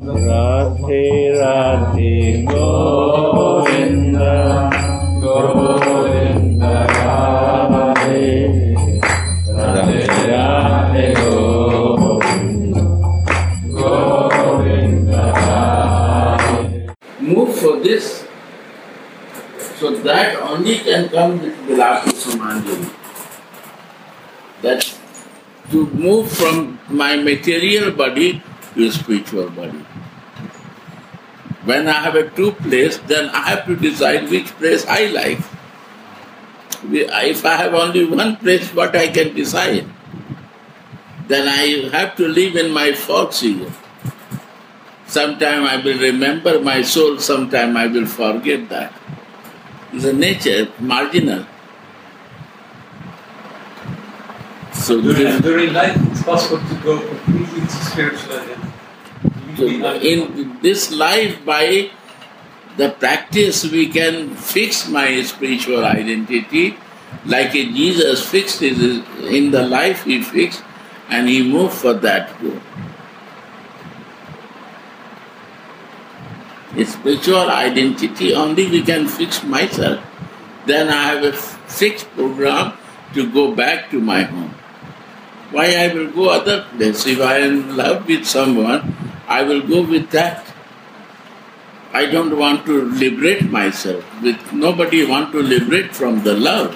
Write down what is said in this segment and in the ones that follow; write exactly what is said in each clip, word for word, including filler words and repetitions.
Radhe Radhe Govinda Govinda Radhe Radhe Radhe Govinda Govinda Radhe. Move for this, so that only can come with Vilapa Samanjali. That to move from my material body to a spiritual body. When I have a two place, then I have to decide which place I like. If I have only one place, what I can decide? Then I have to live in my false ego. Sometime I will remember my soul, sometime I will forget that. It's a nature, marginal. So during, during life, it's possible to go completely to spiritual identity. So in this life, by the practice, we can fix my spiritual identity, like a Jesus fixed his, in the life he fixed, and he moved for that goal. A spiritual identity only we can fix myself. Then I have a fixed program to go back to my home. Why I will go other place? If I am in love with someone, I will go with that. I don't want to liberate myself. With nobody want to liberate from the love.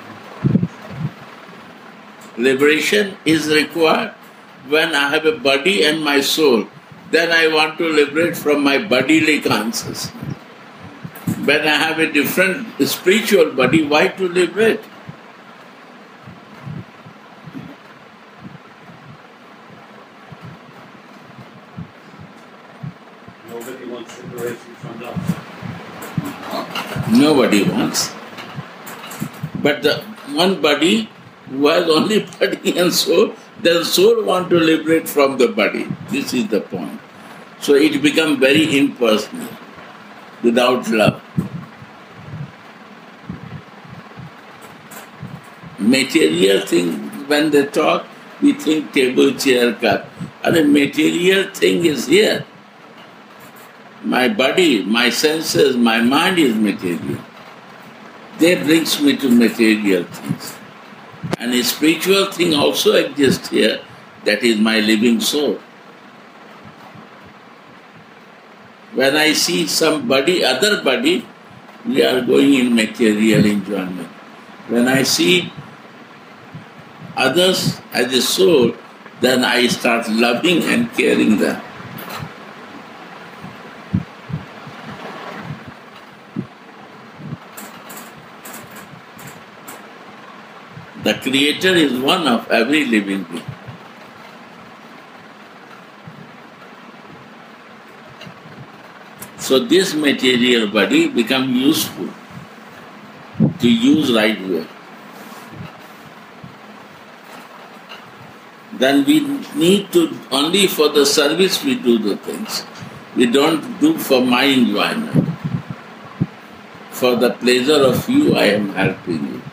Liberation is required when I have a body and my soul. Then I want to liberate from my bodily consciousness. When I have a different spiritual body, why to liberate? Nobody wants separation from love. Nobody wants. But the one body who has only body and soul, the soul want to liberate from the body. This is the point. So it becomes very impersonal, without love. Material thing, when they talk, we think table, chair, cup. And the material thing is here. My body, my senses, my mind is material. They brings me to material things. And a spiritual thing also exists here, that is my living soul. When I see somebody, other body, we are going in material enjoyment. When I see others as a soul, then I start loving and caring them. The Creator is one of every living being. So this material body becomes useful to use right way. Then we need to, only for the service we do the things. We don't do for my enjoyment. For the pleasure of you, I am helping you.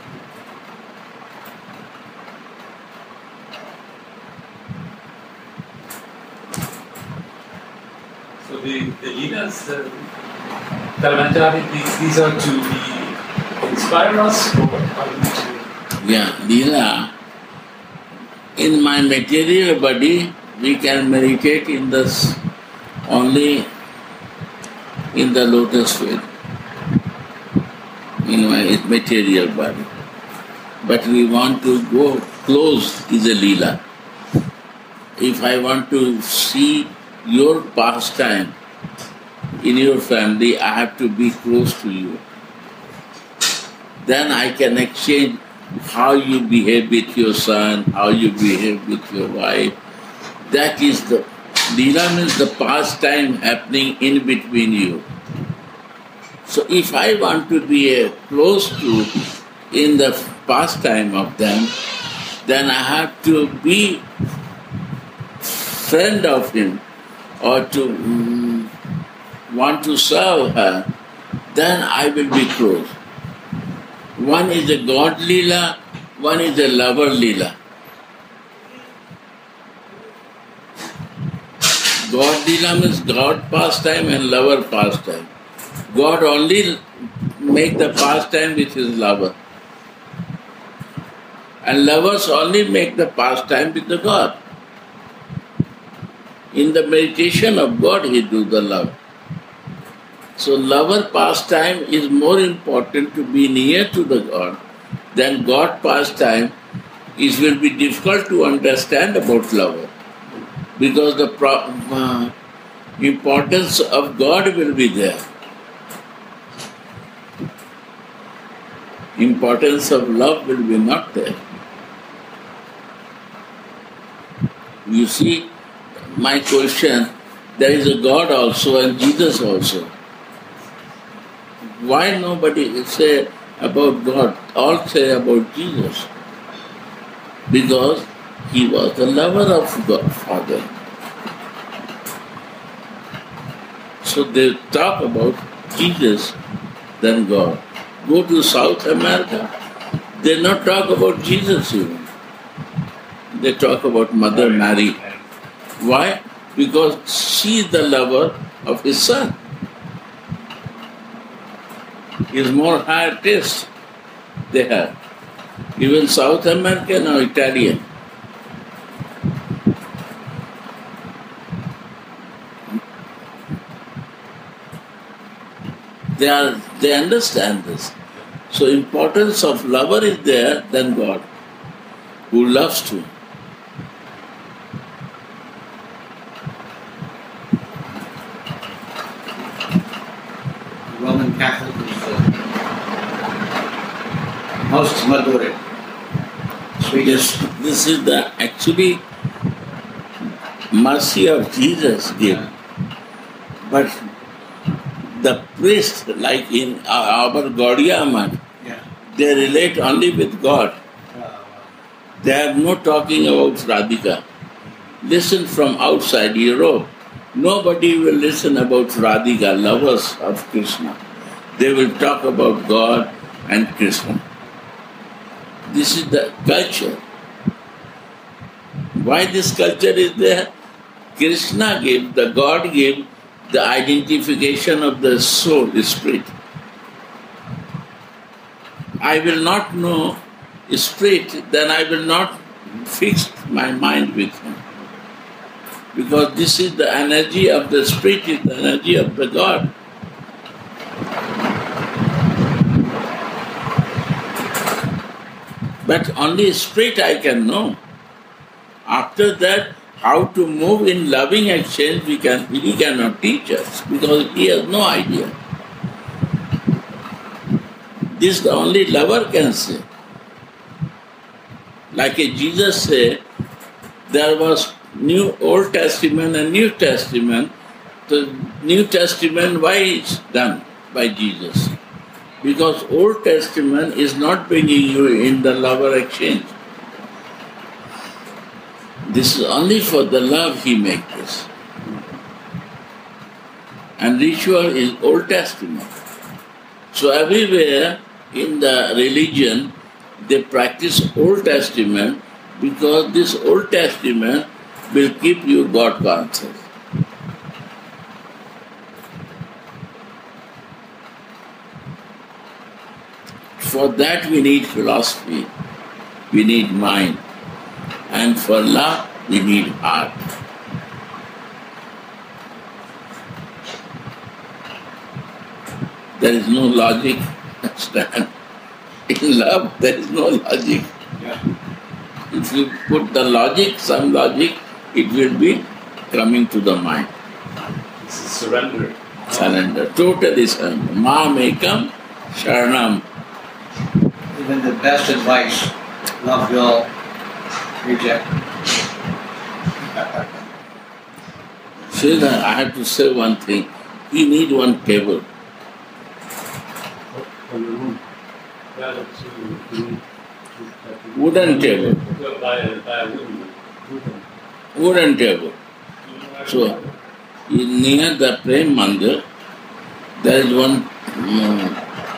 So the, the leaders, uh, Kalmanjari, these, these are to be inspire us or are we to? Yeah, Leela. In my material body, we can meditate in this only in the lotus feet, in my material body. But we want to go close is a Leela. If I want to see your pastime in your family, I have to be close to you. Then I can exchange how you behave with your son, how you behave with your wife. That is the, Leela means the pastime happening in between you. So if I want to be uh, close to in the pastime of them, then I have to be friend of him or to um, want to serve her, then I will be close. One is a God Leela, one is a lover Leela. God Leela means God pastime and lover pastime. God only make the pastime with his lover. And lovers only make the pastime with the God. In the meditation of God, he do the love. So lover pastime is more important to be near to the God than God pastime. It will be difficult to understand about lover because the pro- uh, importance of God will be there. Importance of love will be not there. You see, my question, there is a God also and Jesus also. Why nobody say about God? All say about Jesus. Because he was the lover of God, Father. So they talk about Jesus than God. Go to South America, they not talk about Jesus even. They talk about Mother Mary. Why? Because she is the lover of his son. Is more higher taste they have. Even South American or Italian. They are they understand this. So importance of lover is there than God, who loves to. Roman Catholic is the most madure. This, this is the actually mercy of Jesus gave. But the priest, like in our Gaudiya Math, Yeah. they relate only with God. They are not talking about Radhika. Listen from outside Europe. Nobody will listen about Radhika, lovers of Krishna. They will talk about God and Krishna. This is the culture. Why this culture is there? Krishna gave, the God gave the identification of the soul, the spirit. I will not know spirit, then I will not fix my mind with him. Because this is the energy of the spirit, is the energy of the God. But only spirit I can know. After that, how to move in loving exchange, we can, he cannot teach us because he has no idea. This the only lover can say. Like a Jesus said, there was New Old Testament and New Testament. The New Testament, why is done by Jesus? Because Old Testament is not bringing you in the lover exchange. This is only for the love he makes this. And ritual is Old Testament. So everywhere in the religion, they practice Old Testament because this Old Testament will keep you God conscious. For that we need philosophy, we need mind, and for love we need heart. There is no logic. Stand. In love, there is no logic. Yeah. If you put the logic, some logic, it will be coming to the mind. This is surrender. Surrender, totally surrender. Ma mekam sharanam. Even the best advice, love will reject. Sridhar, I have to say one thing. We need one table. For your room. Yeah, that's your room. Wooden table. By, by a wooden. Wooden table. So, in near the Prem Mandir, there is one um,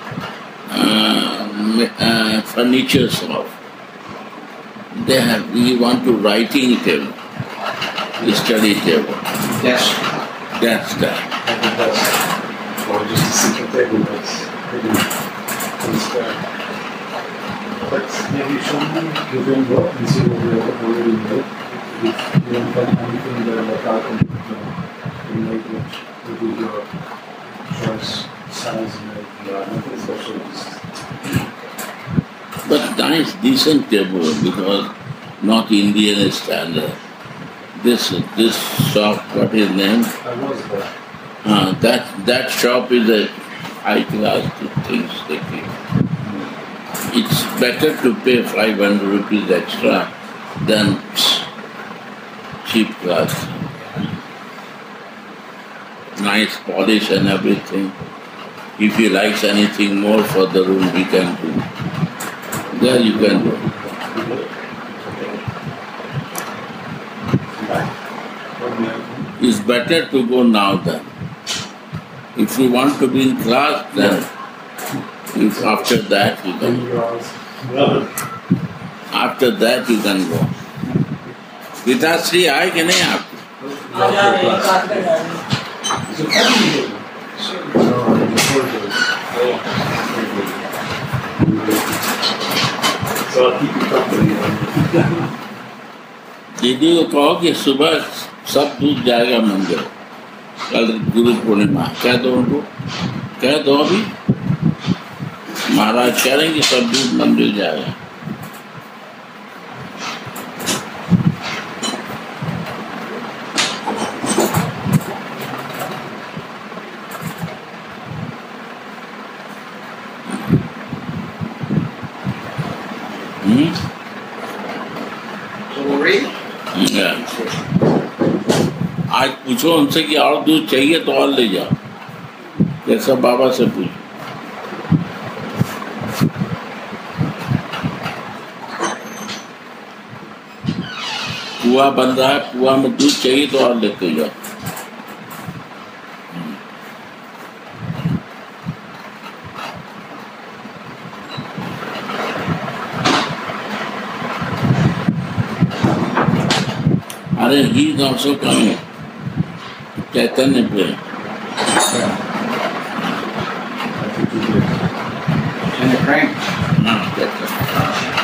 uh, uh, furniture shop. They have, we want to writing table. study table. Desk. That's that. Like a desk. Or just a simple table that's hidden in the square. But maybe you should give them go and see what we are already made. If you don't find anything that like our computer can make it with your choice, size, and everything. Nothing special, just But nice, decent table because not Indian standard. This this shop, what is name? I was there. Uh, that that shop is a high class things they keep. It's better to pay five hundred rupees extra than cheap class. Nice polish and everything. If he likes anything more for the room, he can do. There you can do. It's better to go now then. If you want to be in class, then if after that you can go. After that you can go. Vitasri आए कि नहीं आप? So I'll keep you company. दीदी को कहो कि सुबह सब दूध जाएगा मंदिर कल गुरु पूर्णिमा कह दो उनको कह दो अभी महाराज कह रहे हैं कि सब दूध मंदिर जाएगा हम्म So we'll read? Yeah. आज पूछो उनसे कि और दूध चाहिए तो और ले जाओ जैसा बाबा से पूछो कुआ बन रहा है कुआ में दूध चाहिए तो और लेते जाओ अरे ही is also coming. Chaitanya Prem. And the Frank. Not Chaitanya.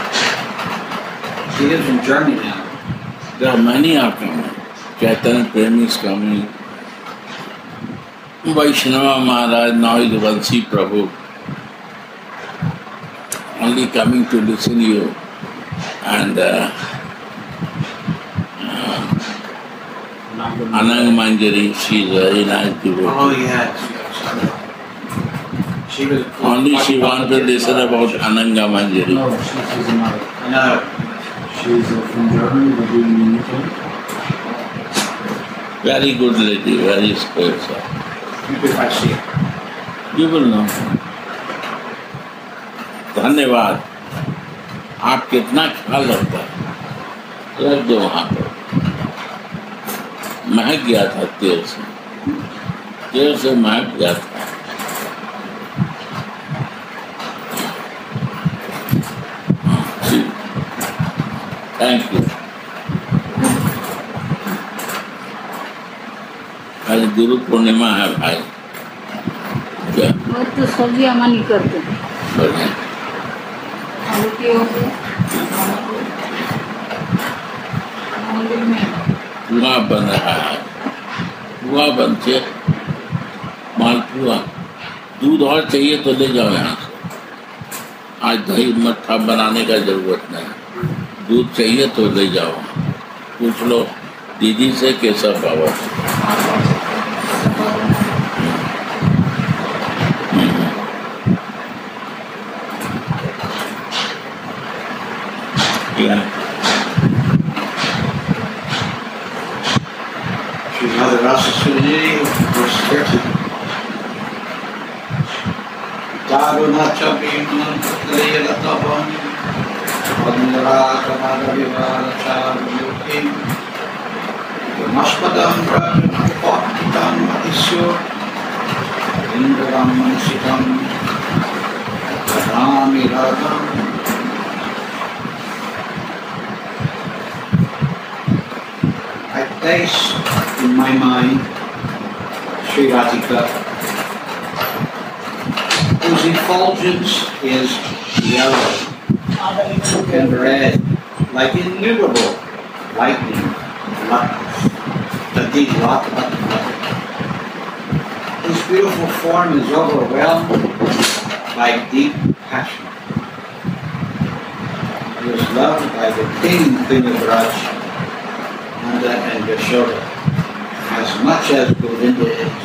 He lives in Germany now. There are many are coming. Chaitanya Prem is coming. Vaishnava Maharaj now is Vansi Prabhu. Only coming to listen to you. And uh, Anang Manjari, she is a very nice devotee. Oh, yes. She was. Only she wanted to listen about Ananga Manjari. No, she, she's another. Another. She's uh, from Germany, we're doing Munich. Very good lady, very spiritual. You could I see it. You will know. धन्यवाद आप कितना ख्याल रखता है रख दो वहाँ पर महक गया था तेल से तेल से महक गया था थैंक यू आज गुरु पूर्णिमा है भाई क्या वो तो सब्जी हम नहीं करते बढ़िया आलू की हो गई मंदिर में पुआ बन रहा है पुआ बनते मालपुआ दूध और चाहिए तो ले जाओ यहाँ से आज दही मट्ठा बनाने का जरूरत नहीं दूध चाहिए तो ले जाओ पूछ लो दीदी से केशव बाबा Yeah. She's Mother Rasa Sunini, we're scripted. Taru Nachabim, Leela Tabam, Admira Kamada Vivara Charukim, Maspadam Rajan, Pakitam Isur, Indram Mansitam, Rami Radam. I place in my mind Sri Radhika, whose effulgence is yellow and red, like innumerable lightning. His beautiful form is overwhelmed by deep passion. He is loved by the king and queen of Raj, Nanda and Yashoda, as much as Govinda is.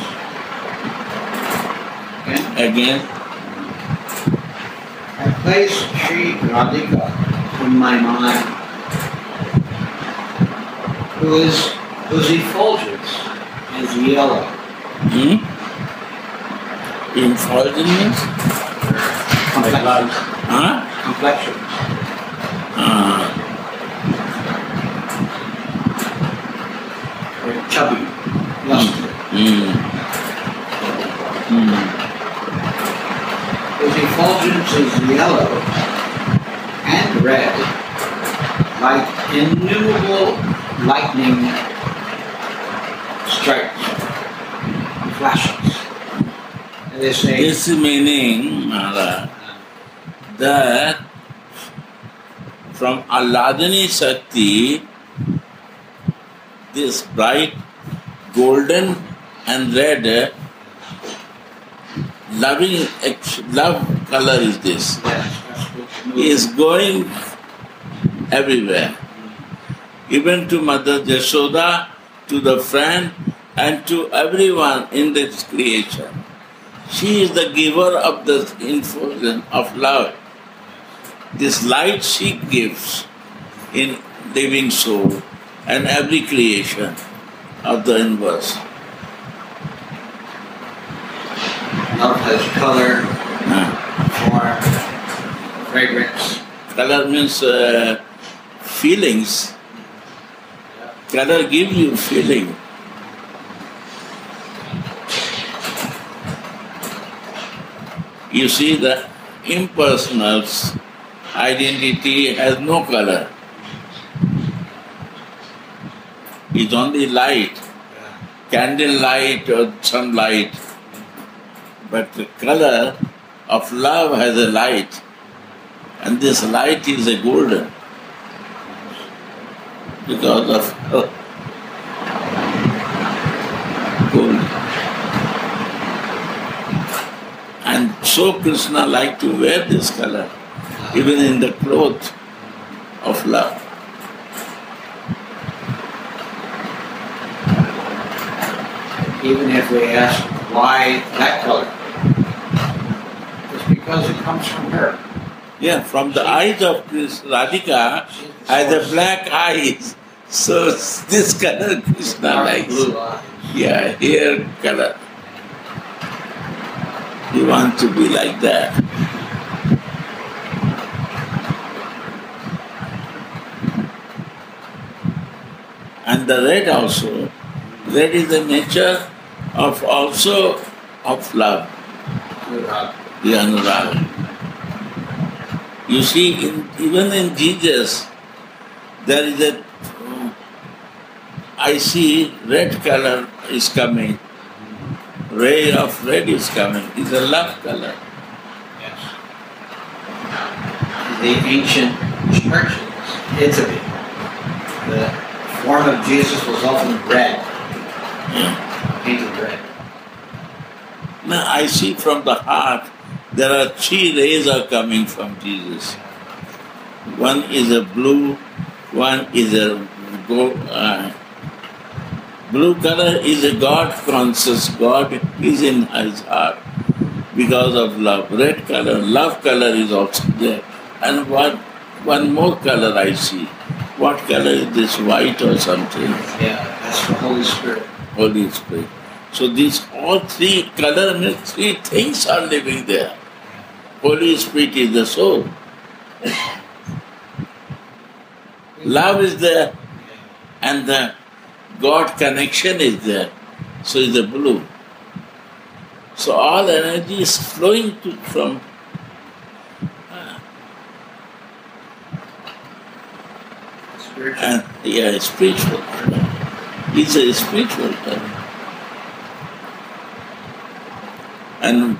Okay? Again, I place Sri Radhika in my mind, who is whose effulgence is yellow. hmm? Effulgence means? Complexion. Huh? Complexion. Uh, Very chubby. Lusty. mm, mm. His effulgence is yellow and red, like innumerable lightning strikes, flashes. And they say, This meaning, Maharaj, that from Alladini Shakti, this bright golden and red loving love color is this. yes, that's what you know. Is going everywhere. Even to Mother Yashoda, to the friend, and to everyone in this creation. She is the giver of the infusion of love. This light she gives in living soul and every creation of the universe. Love has color, Uh, form, fragrance. color means uh, feelings. Color gives you feeling. You see, the impersonal's identity has no color. It's only light, candle light or sunlight. But the color of love has a light, and this light is a golden because of uh, gold. And so Krishna liked to wear this color, even in the cloth of love. Even if we ask why that color, it's because it comes from her. Yeah, from the eyes of Krishna, Radhika has a black eyes, so this color Krishna Dark likes. blue eyes. Yeah, hair color. You want to be like that. And the red also, red is the nature of also of love, Anurag. the anurag. You see, in, even in Jesus, there is a, I see red color is coming. Ray of red is coming. It's a love color. Yes. The ancient churches, Italy, the form of Jesus was often red, Yeah. painted red. Now I see from the heart there are three rays are coming from Jesus. One is a blue, one is a go, uh, blue color is a God conscious. God is in his heart because of love. Red color, love color is also there. And what one more color I see. What color is this? White or something? Yeah, that's the Holy Spirit. Holy Spirit. So these all three color means three things are living there. Holy Spirit is the soul. Love is there and the God connection is there. So is the blue. So all energy is flowing to, from uh, Spiritual. and yeah, spiritual. It's a spiritual color. And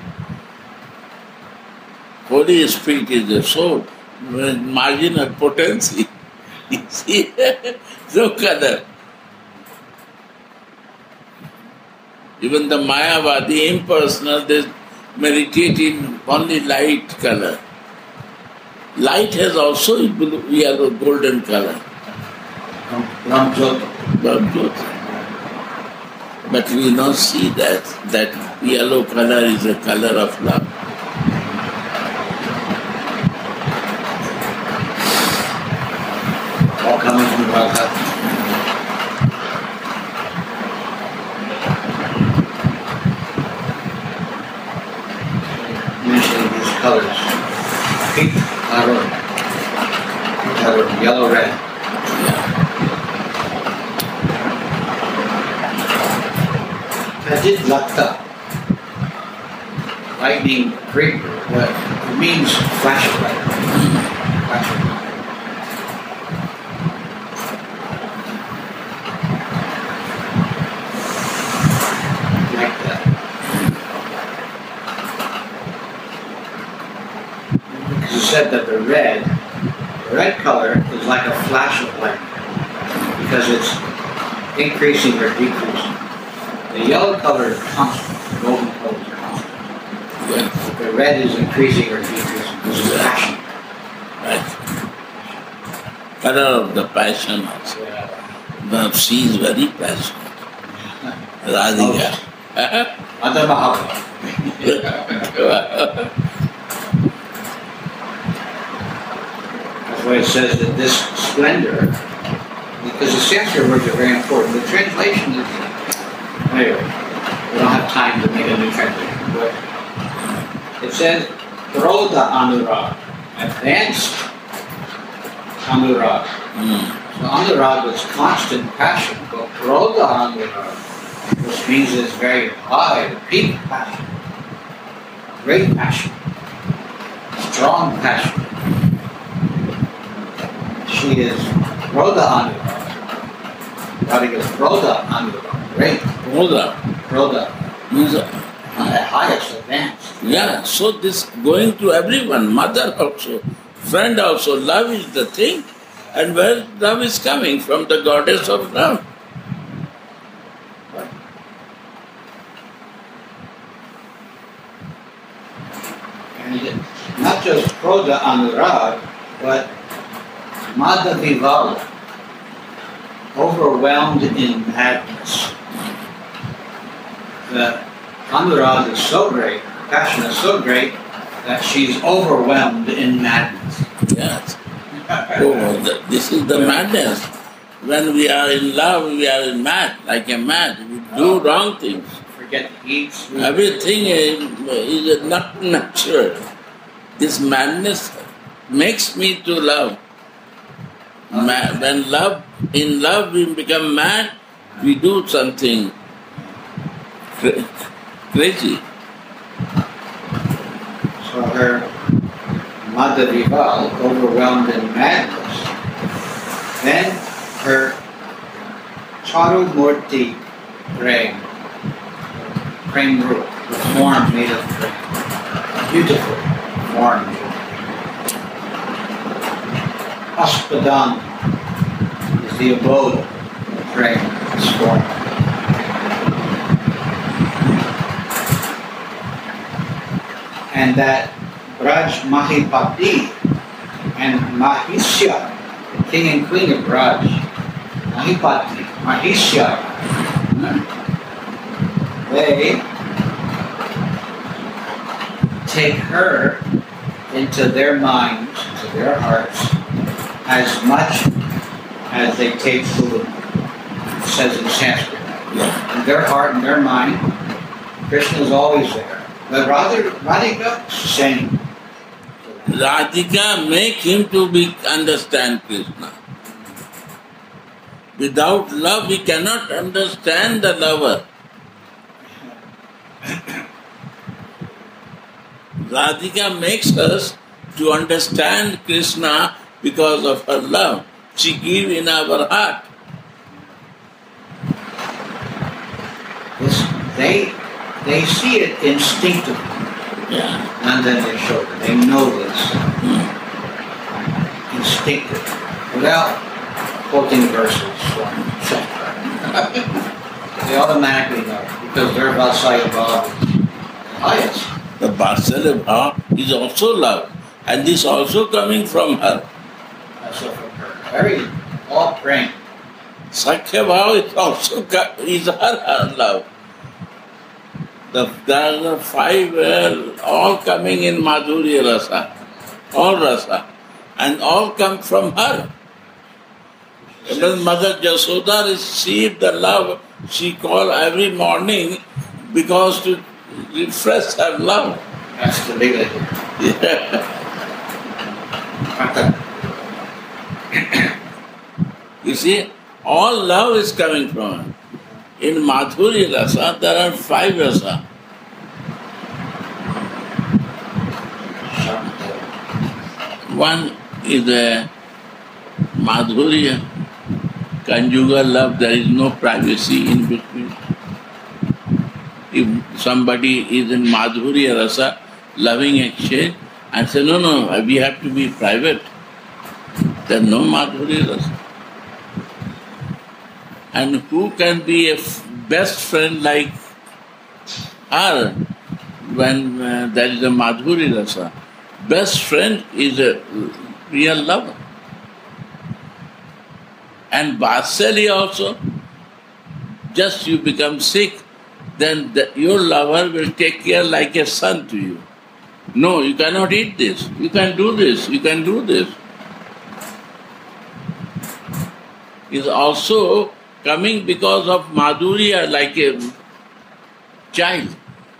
Holy Spirit is the soul, marginal potency. You see, no color. Even the Mayavadi, impersonal, they meditate in only light color. Light has also blue, yellow, golden color. Ramjot. Brahmjyoti. But we don't see that. That yellow color is a color of love. All coming from Bhagavad. Mentioning these colors. Pink, maroon, maroon, yellow, red. Tajit Lakta. Lightning, great, what it means flash of light. Flash of light. Like that. Because you said that the red, the red color is like a flash of light because it's increasing or decreasing. The yellow color is constant, the golden color is constant. Yes. The red is increasing or decreasing because of passion. Right. Color of the passion also. Yeah. Now she is very passionate. Radhika. Mother Mahabharata. That's why it says that this splendor, because the Sanskrit words are very important. The translation is, anyway, we don't have time to make a new translation, but it says, Krodha Anurag, advanced Anurag. Mm. So Anurag is constant passion, but Krodha Anurag, which means it's very high, peak passion, great passion, strong passion. She is Krodha Anurag. Radhika is Krodha Anurag, great. Roda Krodha, means, the highest advanced. yeah, so this going to everyone, mother also, friend also, love is the thing. And where love is coming? From the goddess of love. And not just Krodha Anurag, but Madhavivala, overwhelmed in madness. The Anurag is so great, passion is so great, that she's overwhelmed in madness. Yes. Oh, the, this is the madness. When we are in love, we are in mad, like a mad. We do wrong things. Forget to eat, sleep. Everything is, is not natural. This madness makes me to love. Ma- when love, in love we become mad, we do something cra- crazy. So her Madhavival, overwhelmed in madness. Then her Charumurti praying, praying root, the form made of praying. Beautiful form made of praying. Aspadam is the abode of praying, this form. And that Braj Mahipati and Mahisya, the king and queen of Braj, Mahipati, Mahisya, they take her into their minds, into their hearts, as much as they take food. It says in Sanskrit. In their heart and their mind, Krishna is always there. But Radha, Radhika, same. Radhika make him to be understand Krishna. Without love, we cannot understand the lover. Radhika makes us to understand Krishna because of her love. She gives in our heart. they they see it instinctively. Yeah. And then they show it. They know this Hmm. instinctively, without quoting verses from Shankar. They automatically know because their Vatsalya Bhava is highest. The Vatsalya Bhava is also love. And this also coming from her. So from her very all praying. Sakhya Bhava is also co- is her, her love. The, there are five uh, all coming in Madhurya Rasa. All Rasa. And all come from her. When Mother Jasoda received the love, she called every morning because to refresh her love. That's the big idea. Yeah. You see, all love is coming from her. In Madhurya Rasa, there are five rasa. One is a Madhurya, conjugal love, there is no privacy in between. If somebody is in Madhurya Rasa, loving exchange, and say, no, no, we have to be private, there is no Madhurya Rasa. And who can be a f- best friend like her when uh, there is a Madhurya Rasa? Best friend is a real lover. And Vatsalya also, just you become sick, then the, your lover will take care like a son to you. No, you cannot eat this, you can do this, you can do this. Is also coming because of Madhurya like a child.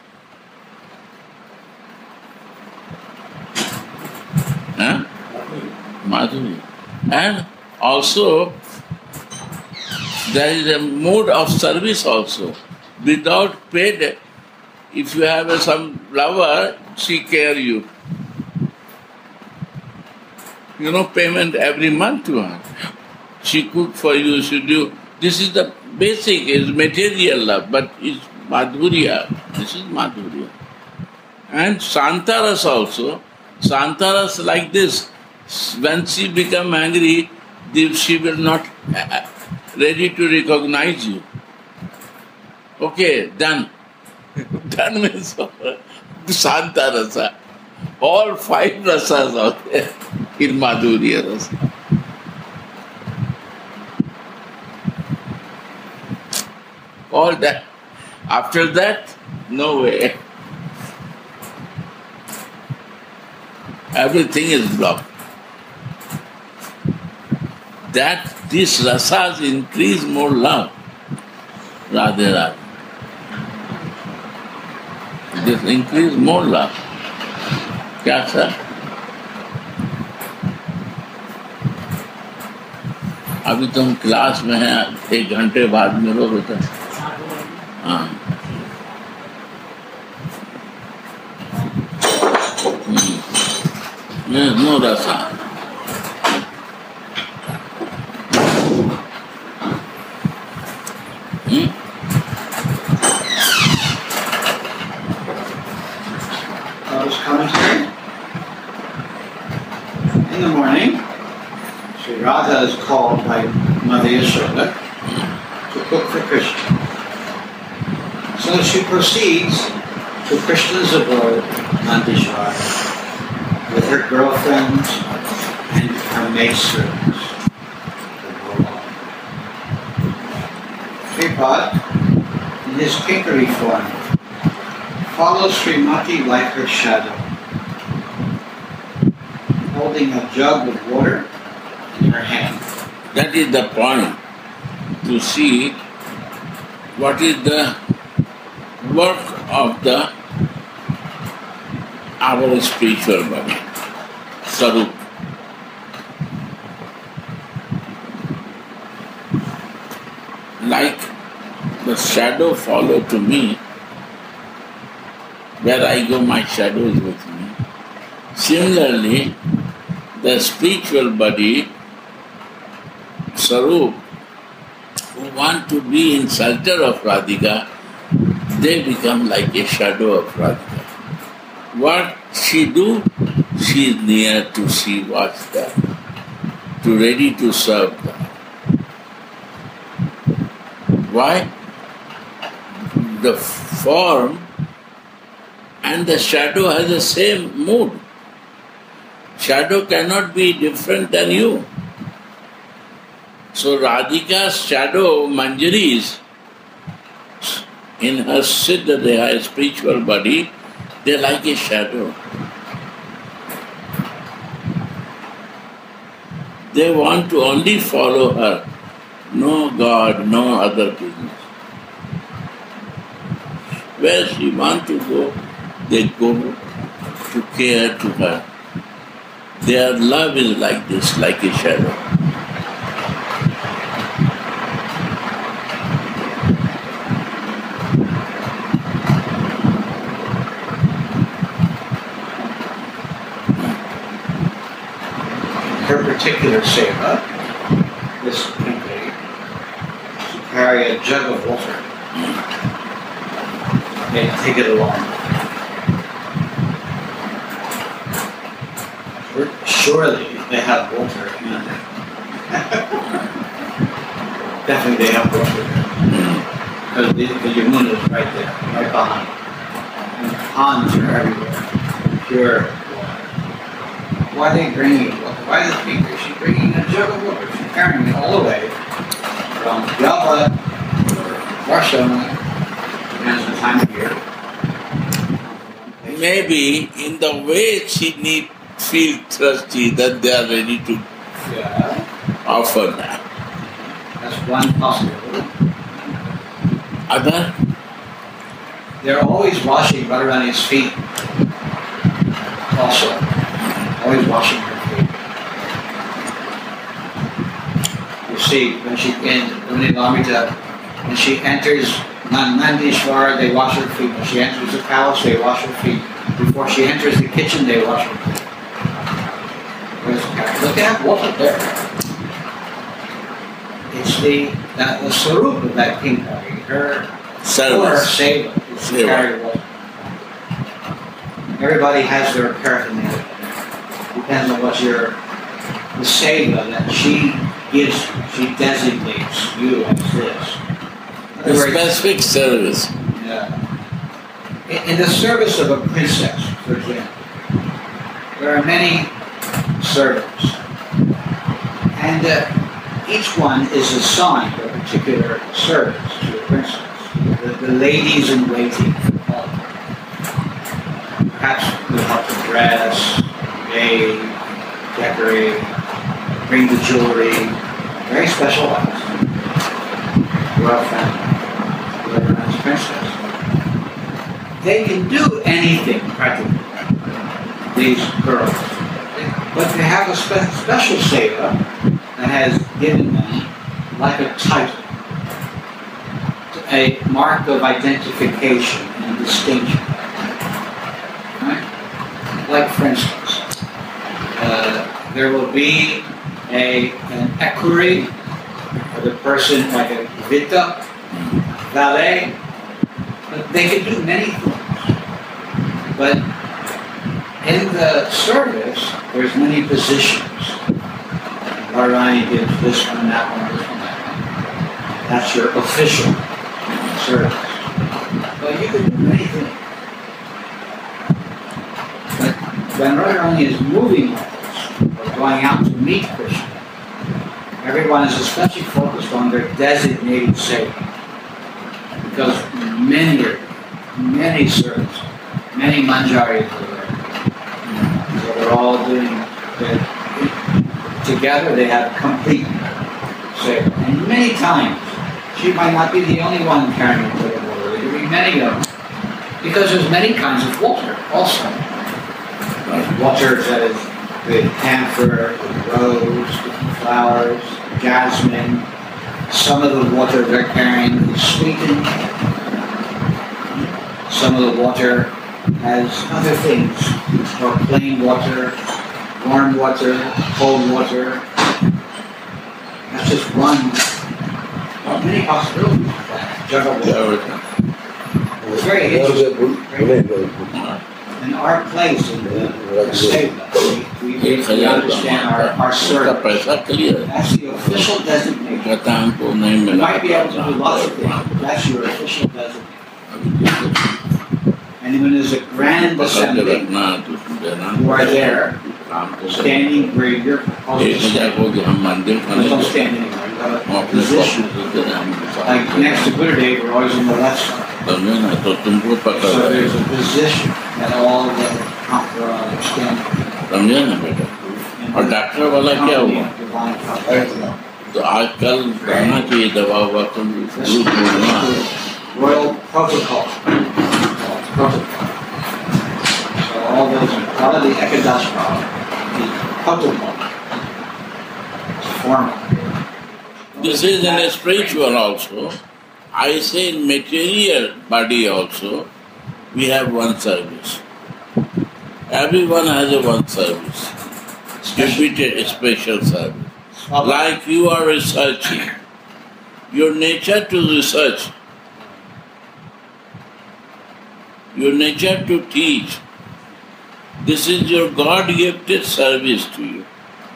Huh? Madhurya. And also there is a mode of service also. Without paid, if you have a, some lover, she care you. You know, payment every month to her. She cook for you, she do. This is the basic, is material love, but it's Madhurya. This is Madhurya. And Santaras also. Santaras like this. When she become angry, she will not uh, ready to recognize you. Okay, done. Done means Santarasa. All five rasas are there in Madhurya Rasa. All that. After that, no way. Everything is blocked. That these rasas increase more love. Radhe Radhe. This increase more love. क्या sir? अभी तो हम class में हैं, एक घंटे बाद मिलो बेटा. हाँ. Yes, no rasa. Hmm? Lotus commentary. In the morning, Sri Radha is called by Mother Yashoda to cook for Krishna. So she proceeds to Krishna's abode, Nandishvara, with her girlfriends and her maidservants. Sripad, in his kinkery form, follows Srimati like her shadow, holding a jug of water in her hand. That is the point, to see what is the work of the our spiritual body, Sarup. Like the shadow follow to me, where I go my shadow is with me. Similarly, the spiritual body, Sarup, who want to be in shelter of Radhika, they become like a shadow of Radhika. What she do? She is near to see what's there, to ready to serve them. Why? The form and the shadow has the same mood. Shadow cannot be different than you. So Radhika's shadow, Manjaris, in her siddha, they have a spiritual body, they like a shadow. They want to only follow her. No God, no other business. Where she wants to go, they go to care to her. Their love is like this, like a shadow. Her particular seva, this pink lady, to carry a jug of water. They take it along. Surely they have water. Definitely they have water. Because the, the Yamuna is right there, right behind. And the ponds are everywhere. Pure water. Why are they bringing water? Why is the is she bringing a jug of water? She's carrying it all the way from Java or Varshava, depends on the time of year. Maybe in the way she need feel thirsty that they are ready to Yeah. offer that. That's one possibility. Other? They're always washing Radharani's feet. Also. Always washing her feet. You see, when she in when Lamrita, when she enters Nandishvara, they wash her feet. When she enters the palace, they wash her feet. Before she enters the kitchen, they wash her feet. Look at water there. It's the that the sarup of that pink lady, her Service. seva is to Seva. carry water. Everybody has their paraphernalia. Depends on what your the seva that she gives you. She designates you as this. In A other words, specific service. yeah. In, in the service of a princess, for example, there are many servants, and uh, each one is assigned a particular service to the princess. The, the ladies in waiting, uh, perhaps we help to dress, bathe, decorate, bring the jewelry, very special items. Royal family, whoever has princess. They can do anything practically, these girls. But they have a spe- special seva that has given them, like a title, a mark of identification and distinction. Right? Like, for instance, uh, there will be a, an equerry, or the person like a vita, valet, but they can do many things. But in the service, there's many positions. Radharani gives this one, that one, this one, that one. That's your official service. But you can do many things. But when Radharani is moving like this, or going out to meet Krishna, everyone is especially focused on their designated seva. Because many are, many servants, many manjaris are there. So they're all doing, they're, together they have complete seva. And many times, she might not be the only one carrying a plate of water. There could be many of them. Because there's many kinds of water also. Like water that is with camphor, with rose, with flowers, jasmine. Some of the water they're carrying is sweetened. Some of the water has other things, or plain water, warm water, cold water. That's just one of many possibilities of that. Jug of water. It's very interesting. In our place in the Seva, we, we, we understand our, our उसका service. पैसा clear है That's the official designation. कहता हमको नहीं You मिला might be able to do lots of things, but that's your official designation. And when there's a grand पकड़ के assembly, रखना तो देना you are there, काम को standing where you're एक supposed to हजार stand. को कि हम मंदिर You खाने don't को stand anywhere, you have हम a अपने position. को देना हम Like next to Buddha, we're always on the left side. समझे ना तो तुमको पकड़ So रहे there's a position that all the uh, standing. समझे ना बेटा और डॉक्टर वाला क्या हुआ तो आजकल रहना चाहिए दवा हुआ तुम दूध बोलना Royal protocol. Protocol. So all those, all of the Ekadashra, the protocol. It's formal. this is in a spiritual also. I say in material body also we have one service. Everyone has a one service. Repeated special service. Like you are researching. Your nature to research. Your nature to teach. This is your God-gifted service to you.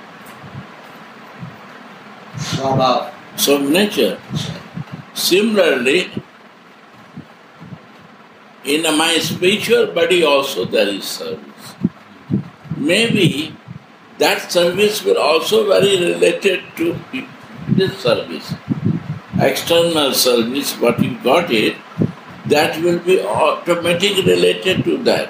So about So nature. Similarly, in my spiritual body also there is service. Maybe that service will also very related to this service. External service, what you got it, that will be automatically related to that.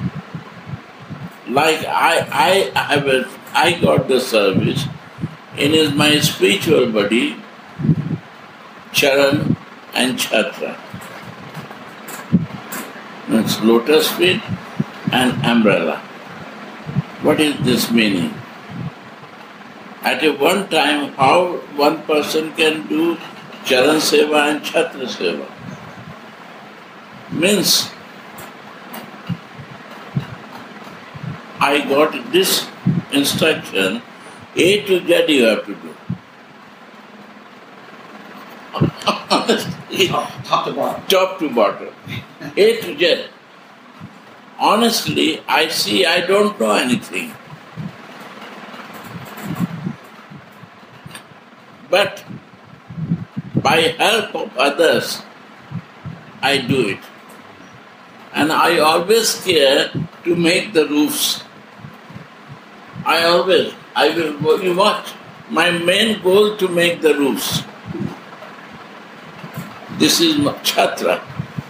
Like I, I have a, I got the service in my spiritual body, Charan and Chhatra. It's lotus feet and umbrella. What is this meaning? At a one time, how one person can do Charan Seva and Chhatra Seva? Means, I got this instruction, A to Z you have to do. Honestly, top, top to bottom. top to bottom, A to Z. Honestly, I see I don't know anything. But by help of others, I do it. And I always care to make the roofs. I always, I will, you watch, my main goal to make the roofs. This is Chhatra.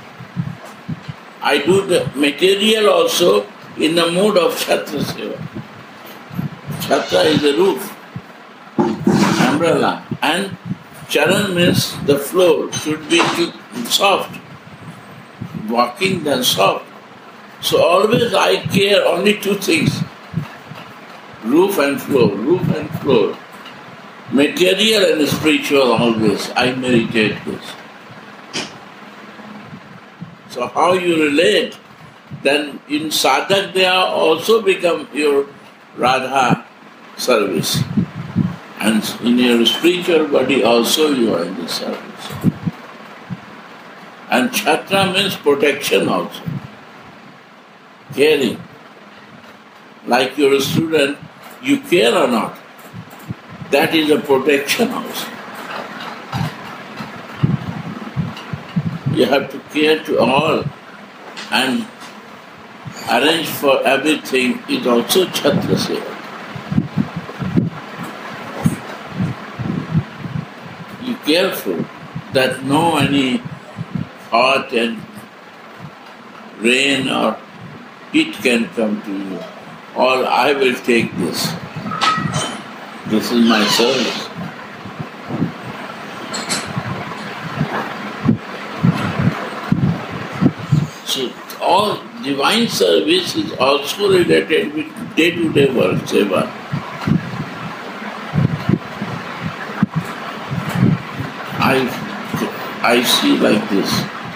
I do the material also in the mood of Chhatra Seva. Chhatra is the roof, umbrella, and Charan means the floor should be soft, walking then soft. So always I care only two things, roof and floor, roof and floor. Material and spiritual always, I meditate this. So how you relate, then in sadhak they are also become your Radha service. And in your spiritual body also you are in the service. And Chhatra means protection also. Caring. Like you're a student, you care or not. That is a protection also. You have to care to all and arrange for everything is also Chhatra Seva. You careful that no any hot and rain or heat can come to you. Or I will take this. This is my service. So all divine service is also related with day-to-day work, seva. I, I see like this.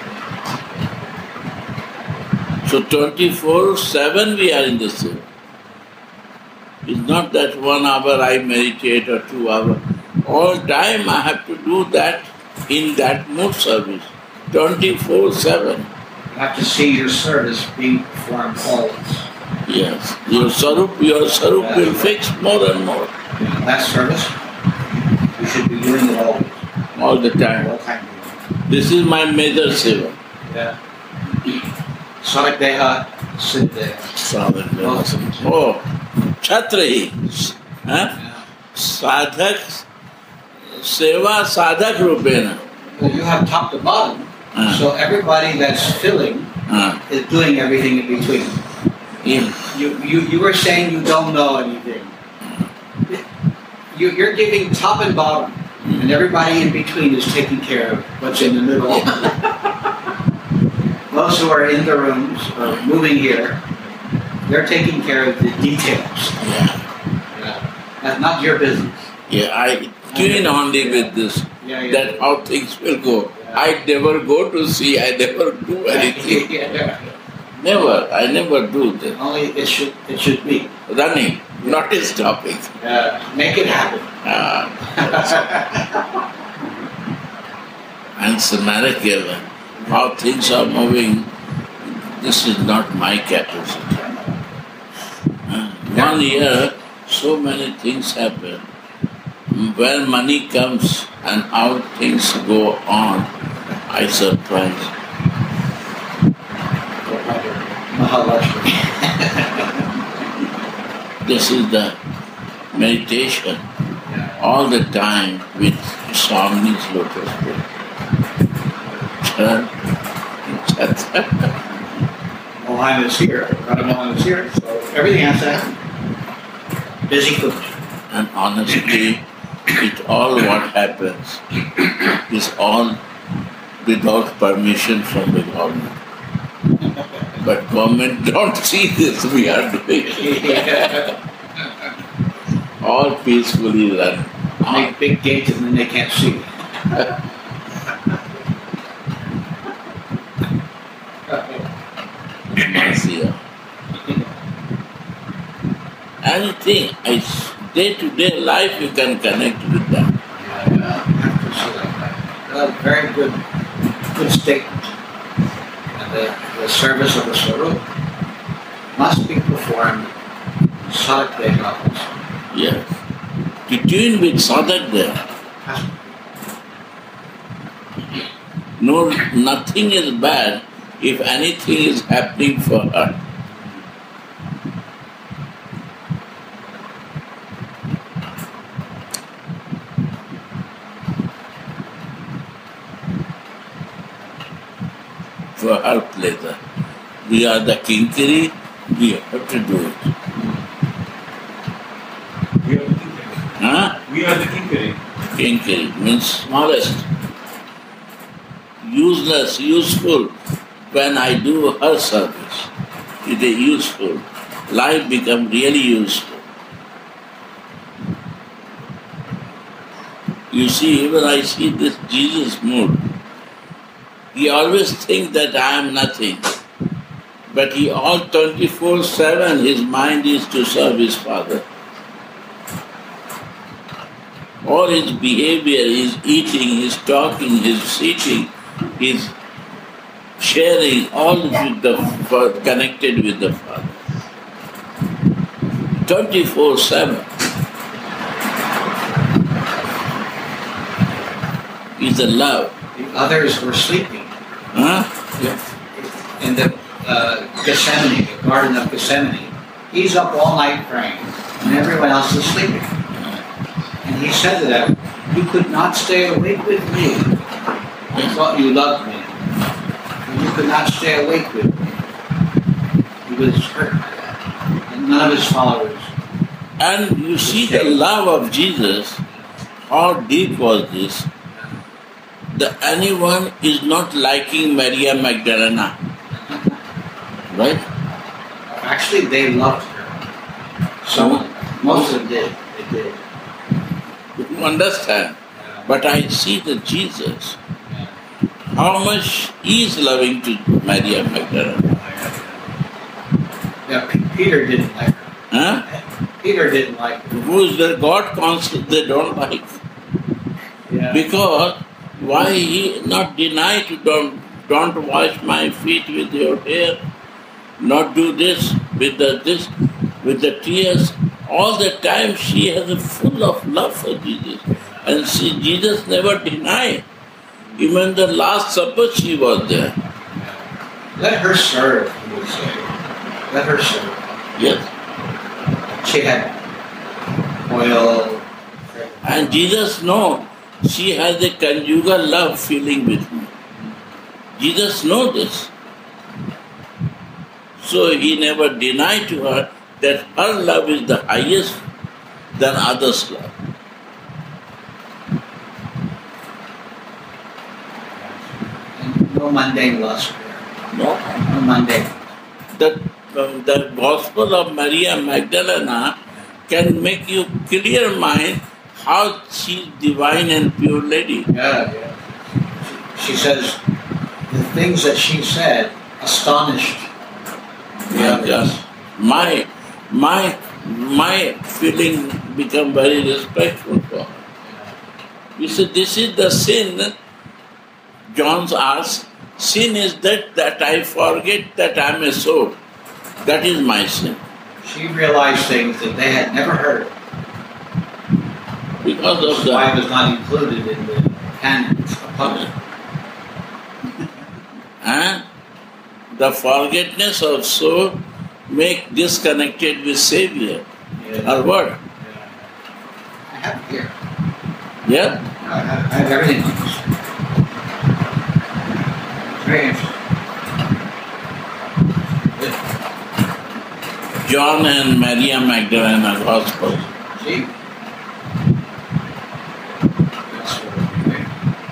So twenty-four seven we are in the seva. It's not that one hour I meditate or two hours. All time I have to do that in that mood service. twenty-four seven. You have to see your service being performed always. Yes. Your sarup, your sarup will fix more and more. Yeah, that service, you should be doing it always. All the time. All the time. This is my major seva. Yeah. Sadak Deha, sit there. Sadhak. Oh, Chhatrahi. Huh? Sadhak, seva sadhak rupena. Well, you have top to bottom, Uh. so everybody that's filling Uh. is doing everything in between. Yeah. You, you, you were saying you don't know anything. You, you're giving top and bottom, and everybody in between is taking care of what's in the middle. Those who are in the rooms or moving here, they're taking care of the details. Yeah. Yeah. That's not your business. Yeah, I tune only with this. Yeah, yeah. That how things will go. I never go to see, I never do anything. Yeah. Never, I never do that. Only it should it should be. Running, not stopping. Uh, make it happen. Ah, and Samaritan, how things are moving, this is not my capacity. Uh, One year, so many things happen. When money comes and how things go on, I surprise. Mahalakshmi. This is the meditation all the time with Swami's lotus feet. Mohan is here. Radha Mohan is here. So everything has to happen. Busy food. And honestly, it all what happens is all without permission from the government. But government don't see this we are doing. All peacefully run. Make big gates and then they can't see. Marcia. Anything, day to day life you can connect with that. Well, very good, good statement. And the, the service of the Swarup must be performed Sadak Deha also. Yes. To tune with Sadak there. No, nothing is bad if anything is happening for her. For her pleasure. We are the kinkari, we have to do it. We are the kinkari. Huh? We are the kinkari. Kinkari means smallest. Useless, useful. When I do her service, it is useful. Life becomes really useful. You see, even I see this Jesus mood. He always thinks that I am nothing. But he all twenty-four seven, his mind is to serve his Father. All his behavior, his eating, his talking, his sitting, his sharing, all with the connected with the Father. twenty-four seven. Is the love. The others were sleeping Huh? in the uh, Gethsemane, the Garden of Gethsemane. He's up all night praying, and everyone else is sleeping. And he said to them, "You could not stay awake with me. I thought you loved me. And you could not stay awake with me." He was hurt by that. And none of his followers. And you see the love of Jesus, how deep was this? That anyone is not liking Maria Magdalena. Right? Actually, they loved her. Some, most of them did. They did. You understand? But I see that Jesus, how much he is loving to Maria Magdalena. Yeah, P- Peter didn't like her. Huh? Peter didn't like her. Who is the God conscious they don't like? Yeah. Because why he not deny to don't don't wash my feet with your hair, not do this with the this, with the tears. All the time she has a full of love for Jesus. And she, Jesus never denied. Even the Last Supper she was there. Let her serve, he would say. Let her serve. Yes. She had oil. And Jesus knows she has a conjugal love feeling with me. Jesus knows this. So he never denied to her that her love is the highest than others' love. And no mundane lust. No. No mundane. The, um, the Gospel of Maria Magdalena can make you clear mind how she is divine and pure lady. Yeah, yeah. She, she says the things that she said astonished the others. Just my my my feeling become very respectful for her. You see, this is the sin. John asks, sin is that that I forget that I am a soul. That is my sin. She realized things that they had never heard. Because of That's why it the was not included in the canon of public. and the forgetfulness of soul make disconnected with Savior. Yeah. Or what? I have it here. Yeah? I have, I have everything on this. Very interesting. John and Maria Magdalena Gospel. See? That's what we do.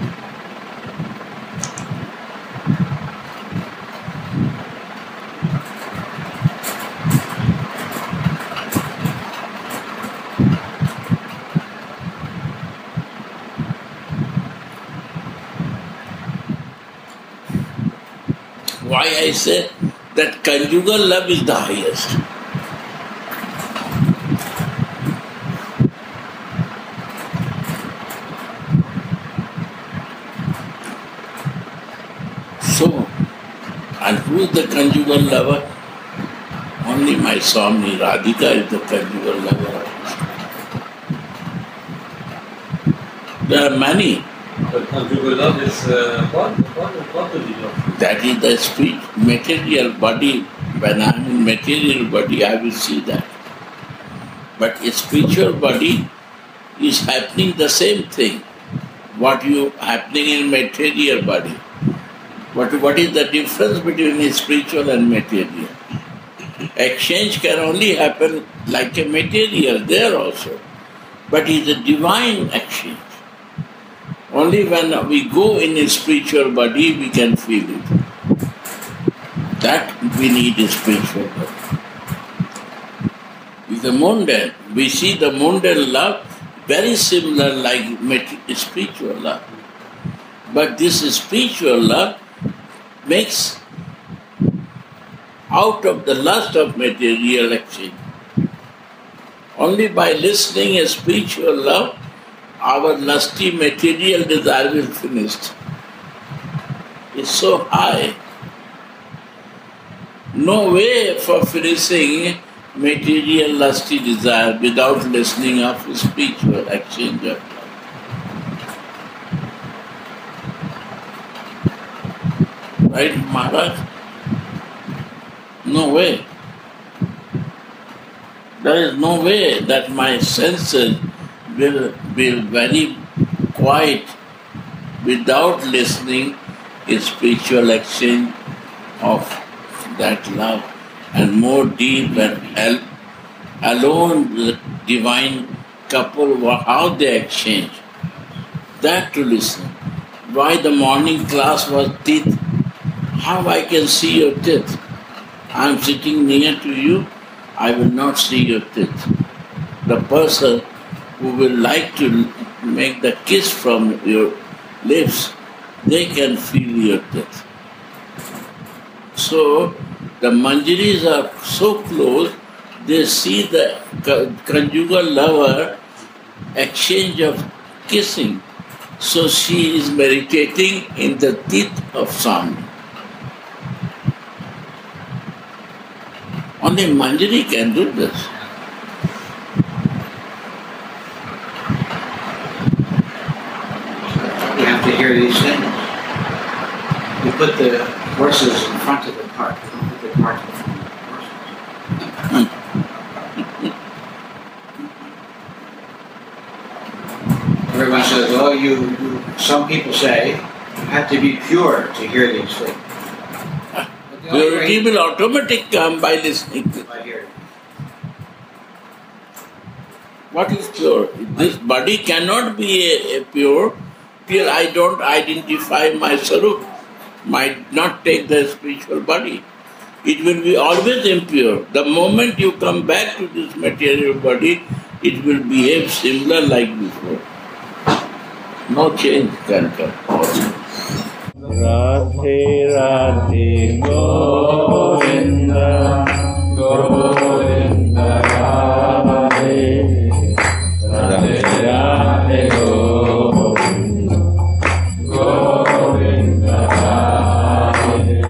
Why I say that conjugal love is the highest. So, and who is the conjugal lover? Only my Swami Radhika is the conjugal lover. There are many. But conjugal love is uh, what? What, what do you love? That is the speech, material body. When I am in material body, I will see that. But a spiritual body is happening the same thing. What you happening in material body. What, what is the difference between a spiritual and material? Exchange can only happen like a material there also. But it's a divine exchange. Only when we go in a spiritual body, we can feel it. That we need a spiritual body. With the mundane, we see the mundane love very similar like spiritual love. But this spiritual love makes out of the lust of material exchange. Only by listening a spiritual love, our lusty material desire is finished. It's so high. No way for finishing material lusty desire without listening of spiritual exchange of love. Right, Maharaj? No way. There is no way that my senses will be very quiet without listening a spiritual exchange of that love and more deep and al- alone the divine couple, how they exchange. That to listen. Why the morning class was teeth? How I can see your teeth? I am sitting near to you, I will not see your teeth. The person who will like to make the kiss from your lips, they can feel your teeth. So, the manjaris are so close, they see the conjugal lover exchange of kissing. So she is meditating in the teeth of Swami. Only Manjari can do this. You have to hear these things. You put the horses in front of the cart. You don't put the cart in front of the horses. Everyone says, oh, you, you, some people say, you have to be pure to hear these things. Purity will automatically come by listening to. By hearing. What is pure? This body cannot be a, a pure till I don't identify my sarup, might not take the spiritual body. It will be always impure. The moment you come back to this material body, it will behave similar like before. No change can come. Radhe Radhe Govinda